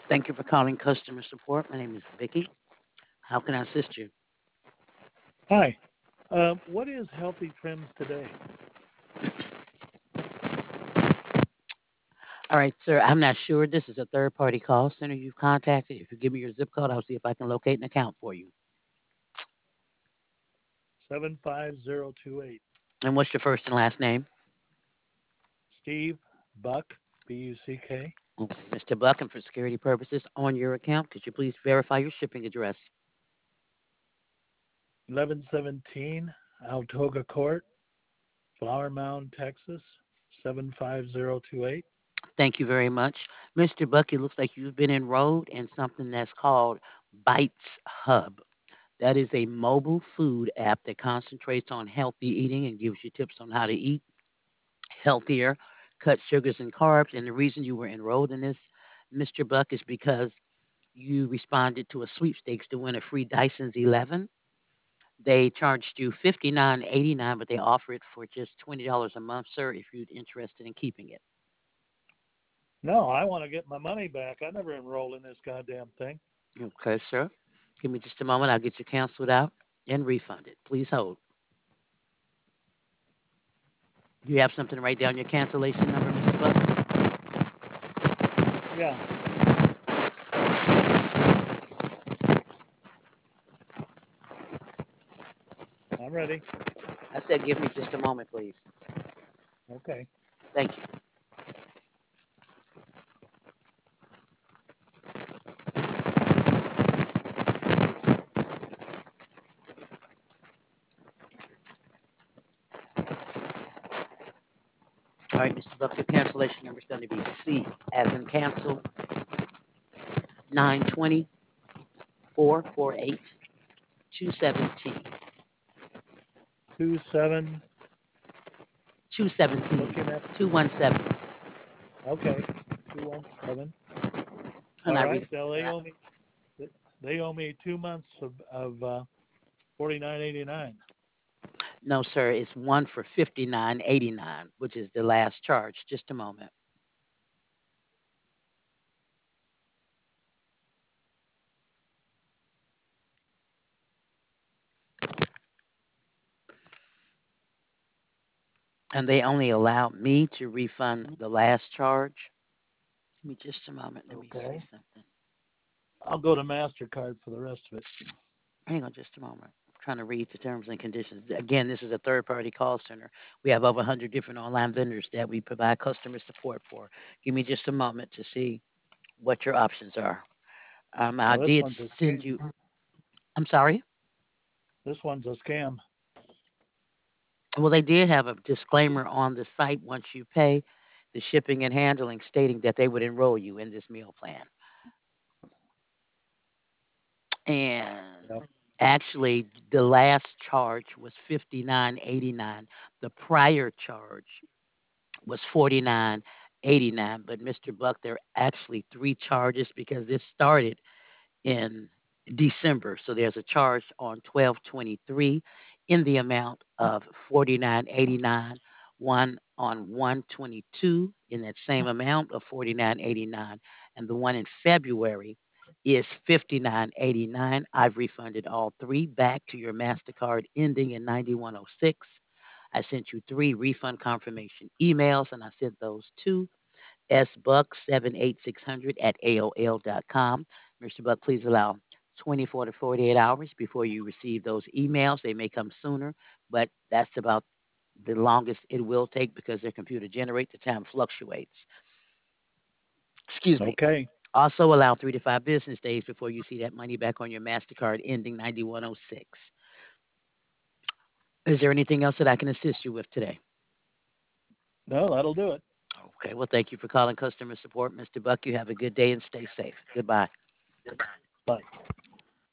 Thank you for calling customer support. My name is Vicky. How can I assist you? Hi. What is Healthy Trims today? All right, sir. I'm not sure. This is a third party call center you've contacted. If you give me your zip code, I'll see if I can locate an account for you. 75028. And what's your first and last name? Steve Buck, Buck. Okay, Mr. Buck, and for security purposes on your account, could you please verify your shipping address? 1117 Altoga Court, Flower Mound, Texas, 75028. Thank you very much. Mr. Buck, it looks like you've been enrolled in something that's called Bites Hub. That is a mobile food app that concentrates on healthy eating and gives you tips on how to eat healthier, cut sugars and carbs. And the reason you were enrolled in this, Mr. Buck, is because you responded to a sweepstakes to win a free Dyson's 11. They charged you $59.89, but they offer it for just $20 a month, sir, if you're interested in keeping it. No, I want to get my money back. I never enrolled in this goddamn thing. Okay, sir. Give me just a moment. I'll get you canceled out and refunded. Please hold. Do you have something to write down your cancellation number, Mr. Buck? Yeah, I'm ready. I said give me just a moment, please. Okay. Thank you. All right, Mr. Buck, your cancellation number is going to be C as in cancel 920 448 217. 27, 217. looking at, 217. okay, 217. And All I right, read. so they owe me 2 months of 49.89. No, sir, it's one for 59.89, which is the last charge. Just a moment. And they only allow me to refund the last charge. Give me just a moment. Let me see Okay. something. I'll go to MasterCard for the rest of it. Hang on just a moment. I'm trying to read the terms and conditions. Again, this is a third party call center. We have over 100 different online vendors that we provide customer support for. Give me just a moment to see what your options are. I Well, this did one's a send scam. you, I'm sorry. This one's a scam. Well, they did have a disclaimer on the site once you pay the shipping and handling stating that they would enroll you in this meal plan. And Yep. actually, the last charge was 59.89. The prior charge was 49.89. But Mr. Buck, there are actually three charges because this started in December. So there's a charge on 12/23 in the amount of 49.89, one on 1/22 in that same amount of 49.89, and the one in February is 59.89. I've refunded all three back to your Mastercard ending in 9106. I sent you three refund confirmation emails, and I sent those to sbuck78600 at AOL.com. Mr. Buck, please allow 24 to 48 hours before you receive those emails. They may come sooner, but that's about the longest it will take because their computer generates. The time fluctuates. Excuse me. Okay. Also allow 3 to 5 business days before you see that money back on your MasterCard ending 9106. Is there anything else that I can assist you with today? No, that'll do it. Okay, well, thank you for calling customer support, Mr. Buck. You have a good day and stay safe. Goodbye. Bye.